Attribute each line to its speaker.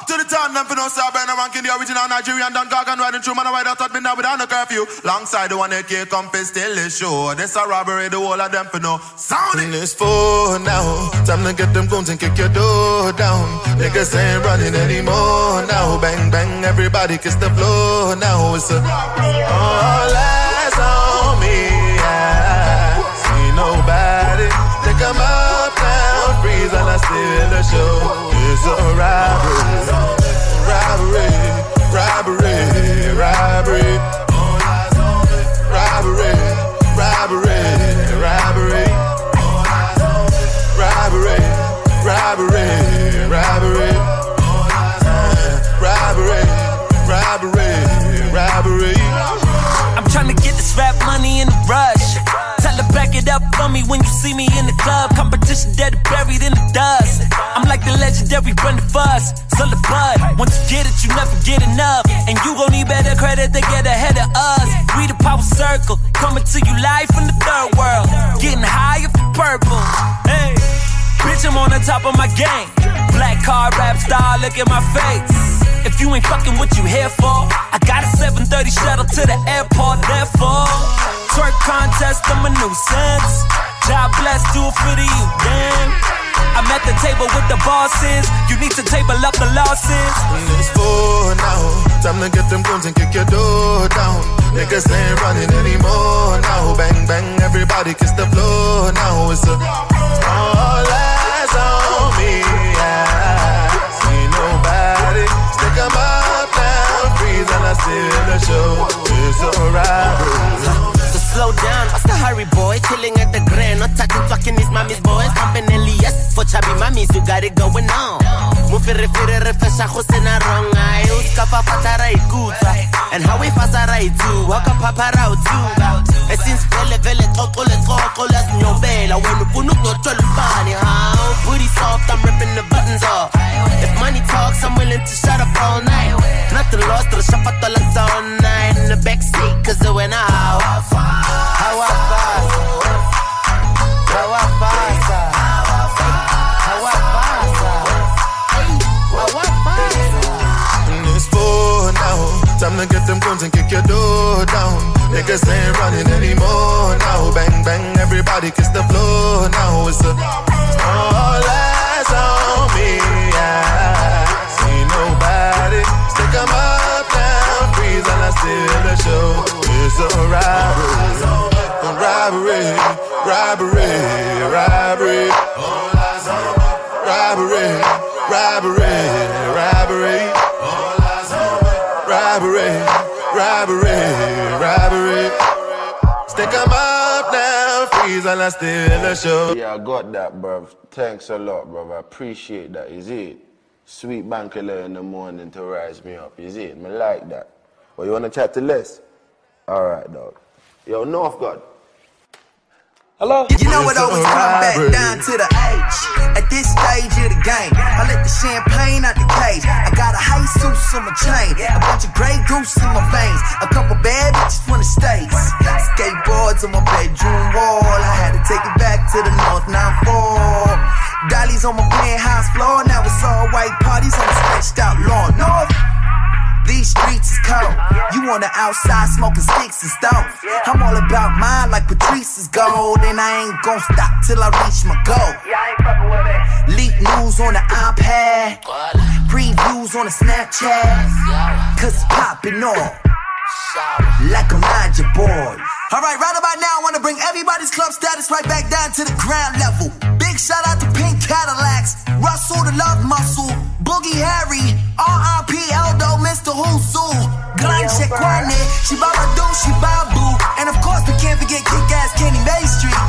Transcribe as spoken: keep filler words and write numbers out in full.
Speaker 1: to the town, them for no star, burn a ranking the original Nigerian Don Gargan riding through, man, I ride out at midnight without no curfew. Longside the one A K come for still is show. This a robbery, the whole of them for no sound it.
Speaker 2: It's four now, time to get them guns and kick your door down. Niggas ain't running anymore now. Bang, bang, everybody kiss the floor now. It's a all eyes on me, I see nobody. Think I'm up now, freeze and I steal the show. It's a robbery, robbery, robbery, robbery, robbery, robbery, robbery, robbery, robbery, robbery, robbery, robbery, robbery.
Speaker 3: I'm trying to get this rap money in a rush. Tell her back it up for me when you see me in the club. Competition dead and buried in the dust. I'm like the legendary Brenda Fuss, son of bud. Once you get it, you never get enough. And you gon' need better credit to get ahead of us. We the power circle, coming to you live from the third world. Getting higher for purple. Hey, bitch, I'm on the top of my game. Black car rap star, look at my face. If you ain't fucking what you here for, I got a seven thirty shuttle to the airport, therefore twerk contest, I'm a nuisance. God bless, do it for the youth, damn. I'm at the table with the bosses. You need to table up the losses.
Speaker 2: It's four now, time to get them guns and kick your door down. Niggas ain't running anymore now. Bang, bang, everybody kiss the floor now. It's a all eyes on me, I see nobody. Stick 'em up now, freeze and I steal the show. It's a robbery.
Speaker 4: So slow down, what's the hurry, boy? Chilling at the Grand, not touching, fucking these mommy's boys. Pumping Elias for chubby mummies, you got it going on. Mufere fere refesha khosena wrong eye. Uskapa fatara ikuta, and how we fasara itu. Waka papara utu. And since vele vele toko le toko let's nyobela. When you punu no tolubani, how booty soft, I'm ripping the buttons off. If money talks, I'm willing to shut up all night. Nothing lost, the shop at the all night in the backseat, cause it went out. How I fast, how I fast, how I fast, how I fast.
Speaker 2: And it's four now, time to get them guns and kick your door down. Niggas ain't running anymore now. Bang, bang, everybody kiss the floor now. It's a all eyes on me, I see nobody. Stick 'em up now, freeze and I steal the show. It's a robbery, robbery, robbery, robbery, robbery, robbery, robbery, robbery, robbery, robbery. Stick 'em up now, freeze and I steal the show.
Speaker 5: Yeah, I got that, bruv. Thanks a lot, bruv. I appreciate that, is it? Sweet Bankela in the morning to rise me up, is it? Me like that. Well, you wanna chat to Les? Alright, dog. Yo, North God.
Speaker 6: Hello? You know it always come back down to the age. At this stage of the game, I let the champagne out the cage. I got a high suit on my chain, a bunch of Grey Goose in my veins, a couple bad bitches from the States, skateboards on my bedroom wall. I had to take it back to the North nine four. Dollies on my penthouse floor, now it's all white parties on the stretched out lawn. North. These streets is cold. You on the outside smoking sticks and stones. I'm all about mine like Patrice's gold, and I ain't gon' stop till I reach my goal. Leak news on the iPad, previews on the Snapchat, cause it's popping off like a magic boy. Alright, right about now I wanna bring everybody's club status right back down to the ground level. Big shout out to Pink Cadillacs, Russell the Love Muscle, Boogie Harry, R I P Eldo, Mister Husu, Gran Chequane, Shibaba Do, Shibabu, and of course we can't forget kick-ass Kenny May Street.